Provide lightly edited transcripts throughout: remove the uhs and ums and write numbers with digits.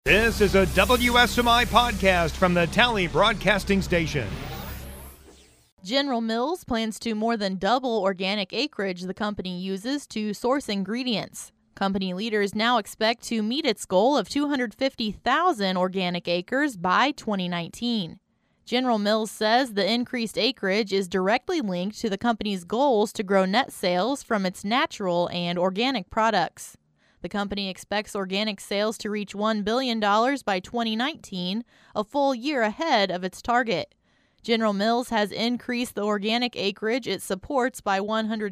This is a WSMI podcast from the Tally Broadcasting Station. General Mills plans to more than double organic acreage the company uses to source ingredients. Company leaders now expect to meet its goal of 250,000 organic acres by 2019. General Mills says the increased acreage is directly linked to the company's goals to grow net sales from its natural and organic products. The company expects organic sales to reach $1 billion by 2019, a full year ahead of its target. General Mills has increased the organic acreage it supports by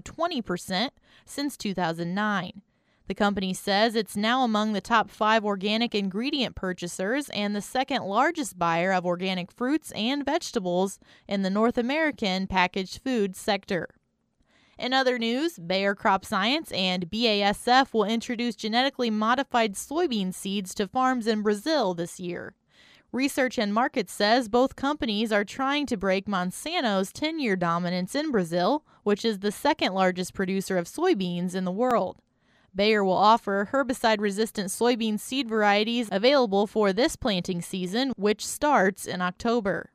120% since 2009. The company says it's now among the top 5 organic ingredient purchasers and the second largest buyer of organic fruits and vegetables in the North American packaged food sector. In other news, Bayer Crop Science and BASF will introduce genetically modified soybean seeds to farms in Brazil this year. Research and Markets says both companies are trying to break Monsanto's 10-year dominance in Brazil, which is the second largest producer of soybeans in the world. Bayer will offer herbicide-resistant soybean seed varieties available for this planting season, which starts in October.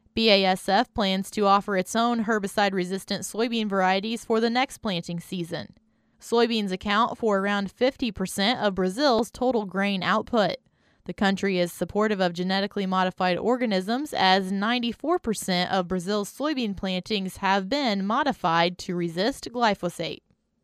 BASF plans to offer its own herbicide-resistant soybean varieties for the next planting season. Soybeans account for around 50% of Brazil's total grain output. The country is supportive of genetically modified organisms, as 94% of Brazil's soybean plantings have been modified to resist glyphosate.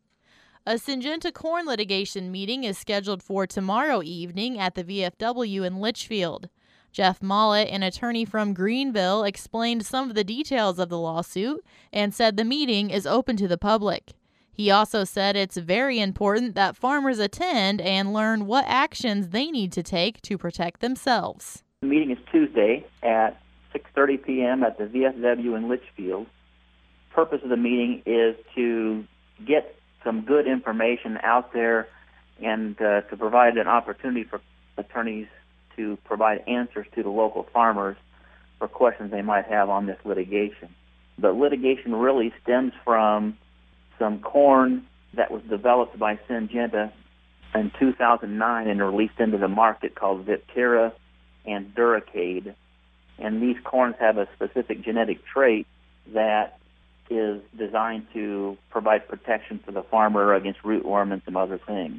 A Syngenta corn litigation meeting is scheduled for tomorrow evening at the VFW in Litchfield. Jeff Mollett, an attorney from Greenville, explained some of the details of the lawsuit and said the meeting is open to the public. He also said it's very important that farmers attend and learn what actions they need to take to protect themselves. The meeting is Tuesday at 6:30 p.m. at the VFW in Litchfield. The purpose of the meeting is to get some good information out there and to provide an opportunity for attorneys to provide answers to the local farmers for questions they might have on this litigation. The litigation really stems from some corn that was developed by Syngenta in 2009 and released into the market called Viptera and Duracade. And these corns have a specific genetic trait that is designed to provide protection for the farmer against rootworm and some other things.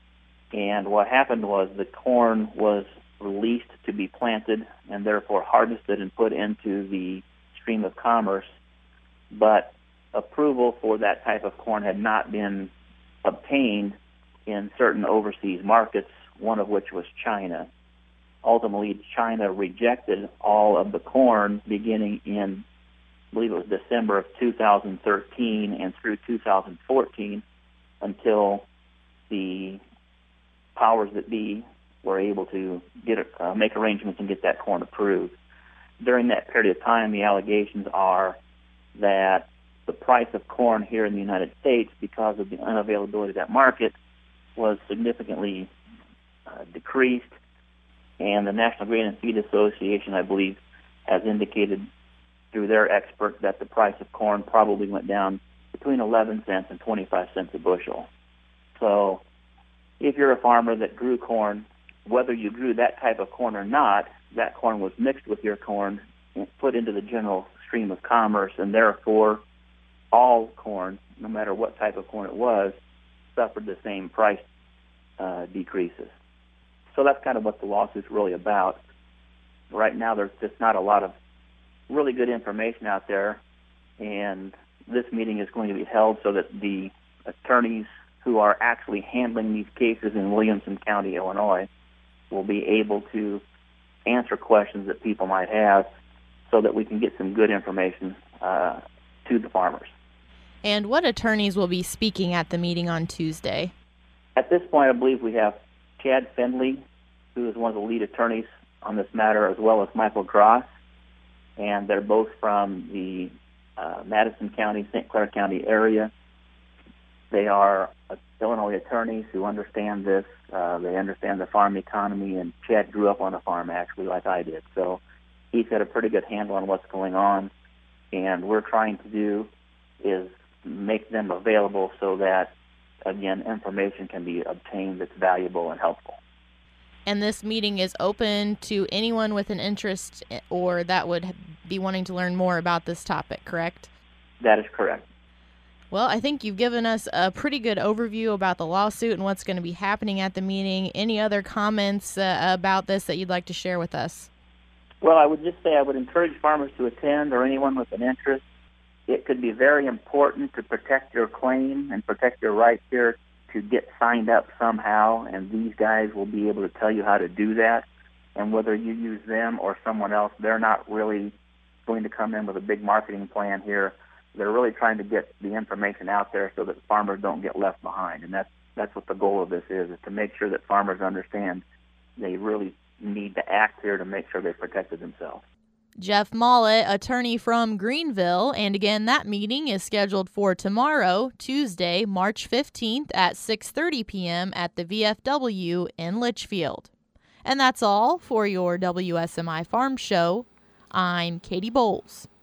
And what happened was the corn was released to be planted and therefore harvested and put into the stream of commerce, but approval for that type of corn had not been obtained in certain overseas markets, one of which was China. Ultimately, China rejected all of the corn beginning in, I believe it was December of 2013 and through 2014 until the powers that be were able to make arrangements and get that corn approved. During that period of time, the allegations are that the price of corn here in the United States, because of the unavailability of that market, was significantly decreased, and the National Grain and Feed Association, I believe, has indicated through their expert that the price of corn probably went down between 11 cents and 25 cents a bushel. So if you're a farmer that grew corn, whether you grew that type of corn or not, that corn was mixed with your corn and put into the general stream of commerce, and therefore all corn, no matter what type of corn it was, suffered the same price decreases. So that's kind of what the lawsuit's really about. Right now there's just not a lot of really good information out there, and this meeting is going to be held so that the attorneys who are actually handling these cases in Williamson County, Illinois, will be able to answer questions that people might have so that we can get some good information to the farmers. And what attorneys will be speaking at the meeting on Tuesday? At this point, I believe we have Chad Findley, who is one of the lead attorneys on this matter, as well as Michael Gross, and they're both from the Madison County, St. Clair County area. They are Illinois attorneys who understand this. They understand the farm economy, and Chad grew up on a farm, actually, like I did. So he's got a pretty good handle on what's going on, and we're trying to do is make them available so that, again, information can be obtained that's valuable and helpful. And this meeting is open to anyone with an interest or that would be wanting to learn more about this topic, correct? That is correct. Well, I think you've given us a pretty good overview about the lawsuit and what's going to be happening at the meeting. Any other comments about this that you'd like to share with us? Well, I would just say I would encourage farmers to attend, or anyone with an interest. It could be very important to protect your claim and protect your rights here to get signed up somehow, and these guys will be able to tell you how to do that. And whether you use them or someone else, they're not really going to come in with a big marketing plan here. They're really trying to get the information out there so that farmers don't get left behind. And that's what the goal of this is to make sure that farmers understand they really need to act here to make sure they protected themselves. Jeff Mollett, attorney from Greenville, and again, that meeting is scheduled for tomorrow, Tuesday, March 15th at 6:30 p.m. at the VFW in Litchfield. And that's all for your WSMI Farm Show. I'm Katie Bowles.